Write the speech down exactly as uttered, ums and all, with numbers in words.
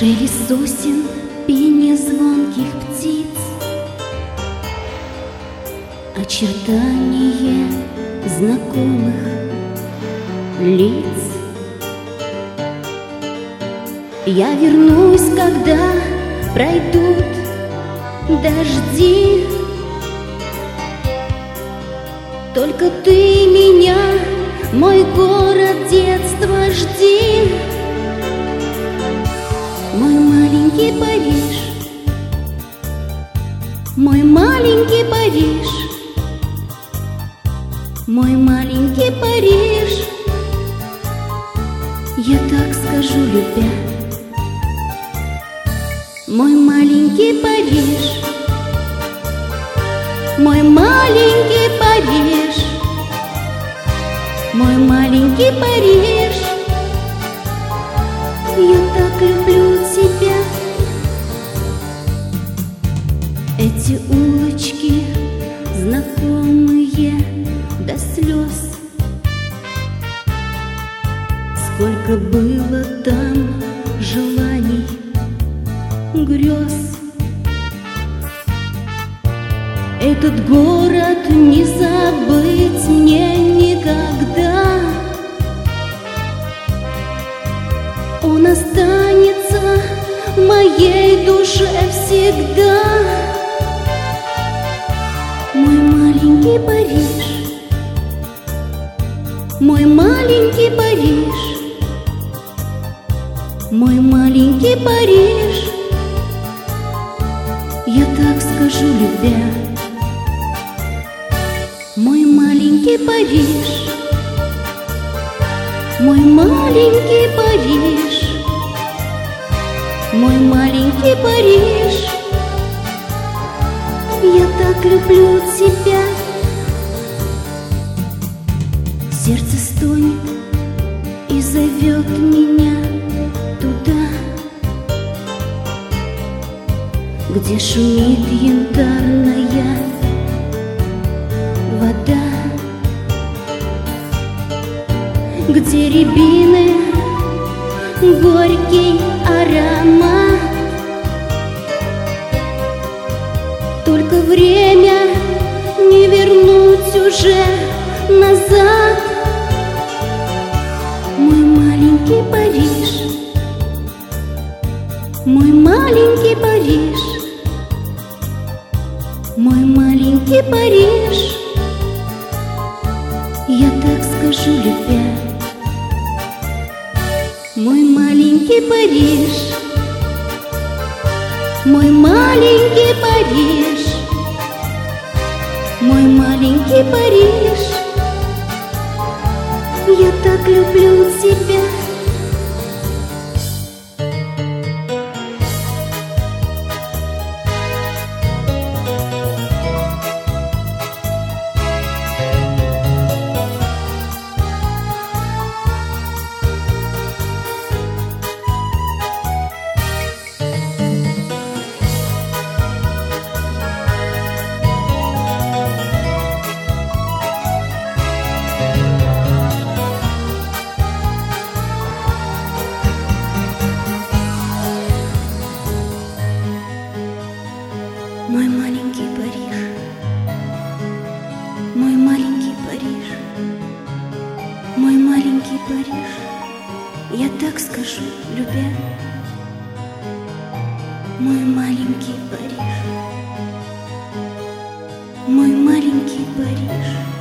Шелест сосен, пение звонких птиц, очертания знакомых лиц. Я вернусь, когда пройдут дожди. Только ты меня, мой город детства, жди. Мой маленький Париж, мой маленький Париж, мой маленький Париж. Я так скажу, любя. Мой маленький Париж, мой маленький Париж, мой маленький Париж. Я так люблю тебя. Эти улочки знакомые до слез. Сколько было там желаний, грез. Этот город не забыть мне никогда. Он останется в моей душе всегда. Мой маленький Париж, мой маленький Париж, мой маленький Париж. Я так скажу, любя. Мой маленький Париж, мой маленький Париж, мой маленький Париж. Я так люблю тебя. Сердце стонет и зовет меня туда, где шумит янтарная вода, где рябины горький аромат. Только время не вернуть уже назад. Мой маленький Париж, мой маленький Париж, мой маленький Париж. Я так скажу, любя. Мой маленький Париж, мой маленький Париж, мой маленький Париж. Я так люблю тебя. Мой маленький Париж, мой маленький Париж, мой маленький Париж. Я так скажу, любя. Мой маленький Париж, мой маленький Париж.